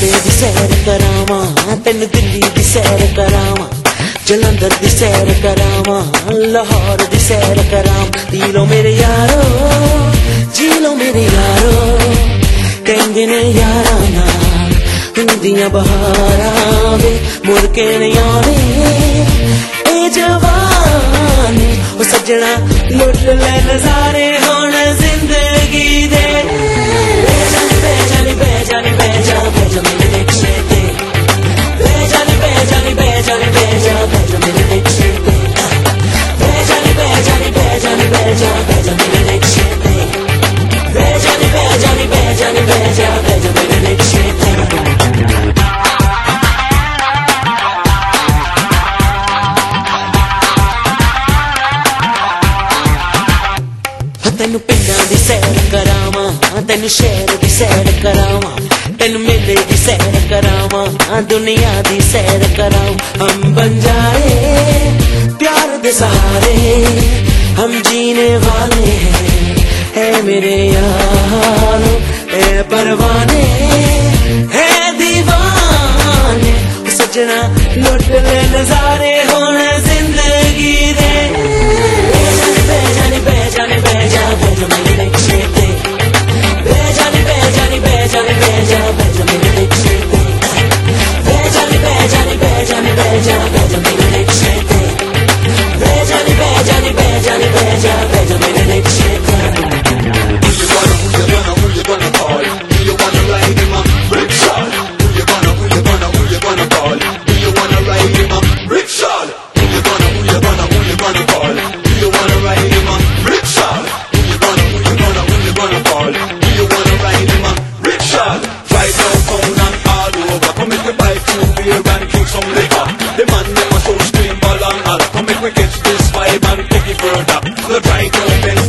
बॉम्बे दी सैर करावां, तेन दिल्ली दी सैर करावां, जलंधर दी सैर करावां, लाहौर दी सैर करावां। पी लो मेरे यारो, जी लो मेरे यारो, कहंदे ने यारां नाल हुंदियां बहारां वे, मुड़ के नहीं आने ए जवानी। ओ सजना लुट ले नजारे हुण जिंदगी दे। बेजानी बेजानी बेजा बेजा मेरे रिक्शे ते, बेजानी बेजानी बेजानी बेजा बेजा मेरे रिक्शे ते, बेजानी बेजानी बेजानी बेजा बेजा मेरे रिक्शे ते, बेजानी बेजानी बेजानी बेजा बेजा मेरे रिक्शे ते। तेन पिंडां दी सैर करावां, तेन शहर दी सैर करावां, तेन मेले दी सैर करावां, दुनिया दी सैर करावां। हम बन जाए प्यार दे सहारे, हम जीने वाले हैं, है मेरे यारो ए परवाने, है दीवाने। सजना लुट ले नजारे हुण जिंदगी दे। बेजानी बेजानी बेजा बेजा मेरे रिक्शे ते, बेजानी बेजानी बेजानी बेजा बेजा मेरे रिक्शे ते, बेजानी बेजानी बेजानी बेजा बेजा मेरे रिक्शे ते, बेजानी बेजानी बेजानी बेजा बेजा मेरे रिक्शे ते। Who you gonna call? Do you wanna ride in my rickshaw? Who you gonna call? Do you wanna ride in my rickshaw? Who you gonna call? Do you wanna ride in my rickshaw? Who you gonna call? Do you wanna ride in my rickshaw? Right downtown and all over, come make me buy 2 beer and drink some liquor. The man never so scream ball and all, come make me catch this vibe and take it further. The right down